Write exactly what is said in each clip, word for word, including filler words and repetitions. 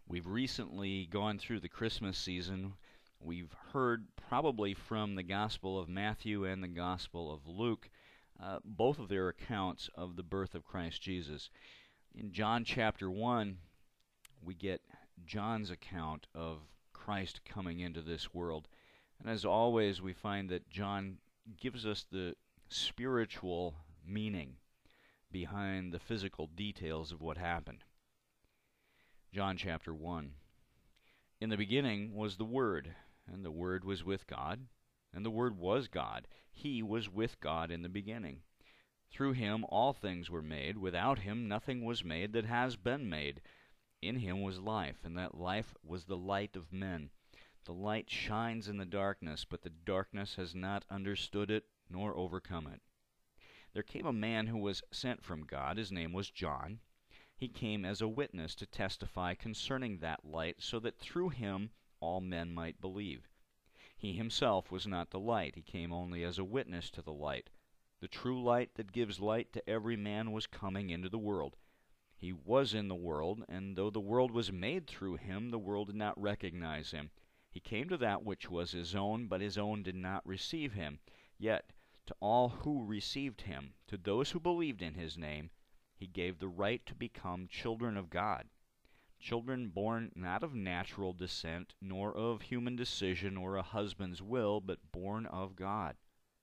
We've recently gone through the Christmas season. We've heard probably from the Gospel of Matthew and the Gospel of Luke, uh, both of their accounts of the birth of Christ Jesus. In John chapter one, we get John's account of Christ coming into this world. And as always, we find that John gives us the spiritual meaning behind the physical details of what happened. John chapter one. In the beginning was the Word, and the Word was with God, and the Word was God. He was with God in the beginning. Through him all things were made. Without him nothing was made that has been made. In him was life, and that life was the light of men. The light shines in the darkness, but the darkness has not understood it, nor overcome it. There came a man who was sent from God. His name was John. He came as a witness to testify concerning that light, so that through him all men might believe. He himself was not the light. He came only as a witness to the light. The true light that gives light to every man was coming into the world. He was in the world, and though the world was made through him, the world did not recognize him. He came to that which was his own, but his own did not receive him. Yet to all who received him, to those who believed in his name, he gave the right to become children of God, children born not of natural descent, nor of human decision or a husband's will, but born of God.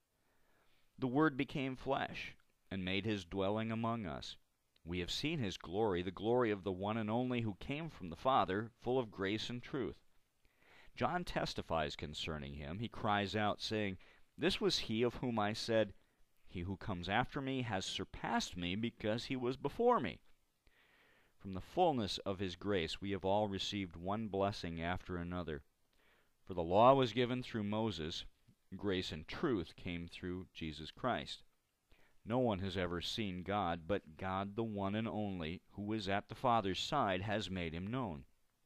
The Word became flesh and made his dwelling among us. We have seen his glory, the glory of the one and only who came from the Father, full of grace and truth. John testifies concerning him. He cries out, saying, "This was he of whom I said, 'He who comes after me has surpassed me, because he was before me.'" From the fullness of his grace we have all received one blessing after another. For the law was given through Moses, grace and truth came through Jesus Christ. No one has ever seen God, but God, the one and only, who is at the Father's side, has made him known.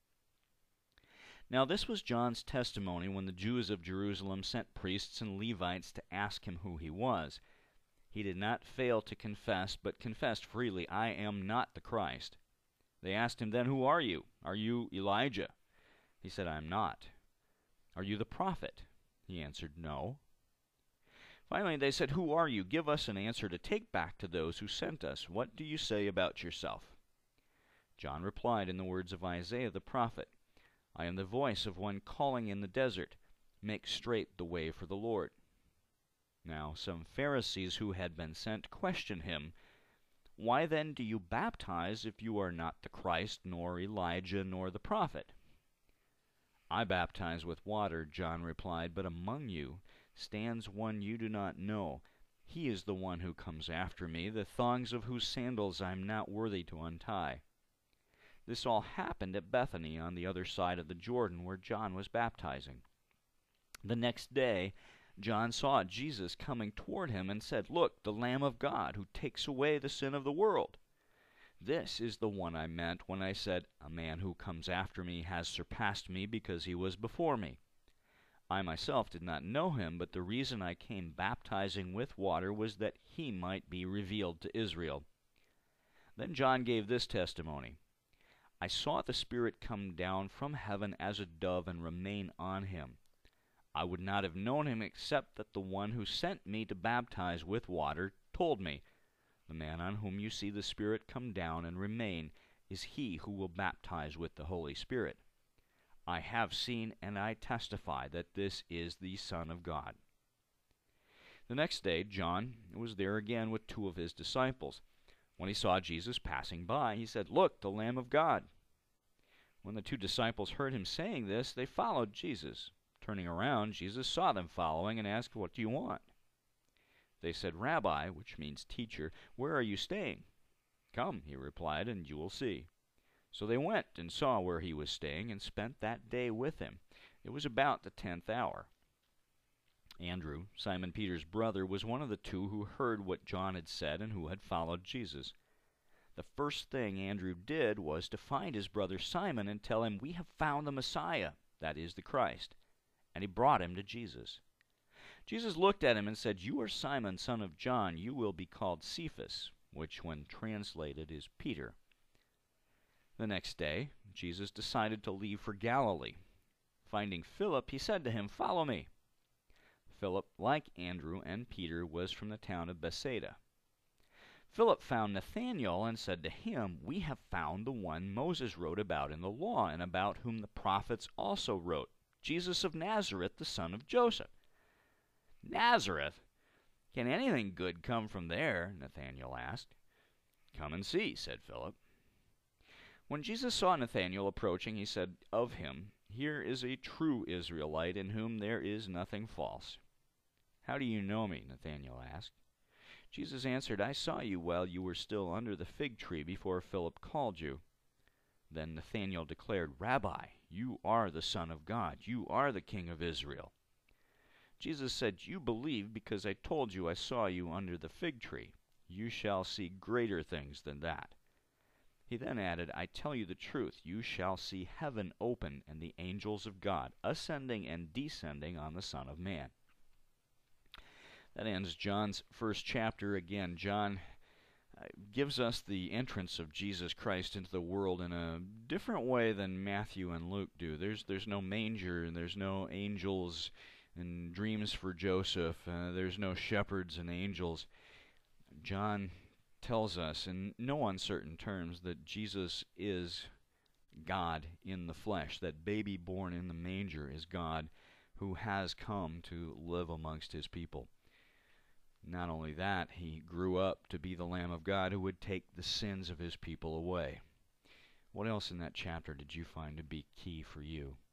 Now this was John's testimony when the Jews of Jerusalem sent priests and Levites to ask him who he was. He did not fail to confess, but confessed freely, "I am not the Christ." They asked him then, "Who are you? Are you Elijah?" He said, "I am not." "Are you the prophet?" He answered, "No." Finally they said, "Who are you? Give us an answer to take back to those who sent us. What do you say about yourself?" John replied in the words of Isaiah the prophet, "I am the voice of one calling in the desert, 'Make straight the way for the Lord.'" Now some Pharisees who had been sent questioned him, "Why then do you baptize if you are not the Christ, nor Elijah, nor the prophet?" "I baptize with water," John replied, "but among you stands one you do not know. He is the one who comes after me, the thongs of whose sandals I am not worthy to untie." This all happened at Bethany on the other side of the Jordan, where John was baptizing. The next day John saw Jesus coming toward him and said, "Look, the Lamb of God, who takes away the sin of the world. This is the one I meant when I said, 'A man who comes after me has surpassed me because he was before me.' I myself did not know him, but the reason I came baptizing with water was that he might be revealed to Israel." Then John gave this testimony, "I saw the Spirit come down from heaven as a dove and remain on him. I would not have known him except that the one who sent me to baptize with water told me, 'The man on whom you see the Spirit come down and remain is he who will baptize with the Holy Spirit.' I have seen and I testify that this is the Son of God." The next day John was there again with two of his disciples. When he saw Jesus passing by, he said, "Look, the Lamb of God." When the two disciples heard him saying this, they followed Jesus. Turning around, Jesus saw them following and asked, "What do you want?" They said, "Rabbi," which means teacher, "where are you staying?" "Come," he replied, "and you will see." So they went and saw where he was staying and spent that day with him. It was about the tenth hour. Andrew, Simon Peter's brother, was one of the two who heard what John had said and who had followed Jesus. The first thing Andrew did was to find his brother Simon and tell him, "We have found the Messiah," that is, the Christ. And he brought him to Jesus. Jesus looked at him and said, "You are Simon, son of John. You will be called Cephas," which when translated is Peter. The next day, Jesus decided to leave for Galilee. Finding Philip, he said to him, "Follow me." Philip, like Andrew and Peter, was from the town of Bethsaida. Philip found Nathanael and said to him, "We have found the one Moses wrote about in the law, and about whom the prophets also wrote, Jesus of Nazareth, the son of Joseph." "Nazareth? Can anything good come from there?" Nathanael asked. "Come and see," said Philip. When Jesus saw Nathanael approaching, he said of him, "Here is a true Israelite in whom there is nothing false." "How do you know me?" Nathanael asked. Jesus answered, "I saw you while you were still under the fig tree before Philip called you." Then Nathanael declared, "Rabbi, you are the Son of God. You are the King of Israel." Jesus said, "You believe because I told you I saw you under the fig tree. You shall see greater things than that." He then added, "I tell you the truth, you shall see heaven open and the angels of God ascending and descending on the Son of Man." That ends John's first chapter. Again, John uh, gives us the entrance of Jesus Christ into the world in a different way than Matthew and Luke do. There's there's no manger, and there's no angels and dreams for Joseph. Uh, there's no shepherds and angels. John tells us in no uncertain terms that Jesus is God in the flesh. That baby born in the manger is God who has come to live amongst his people. Not only that, he grew up to be the Lamb of God who would take the sins of his people away. What else in that chapter did you find to be key for you?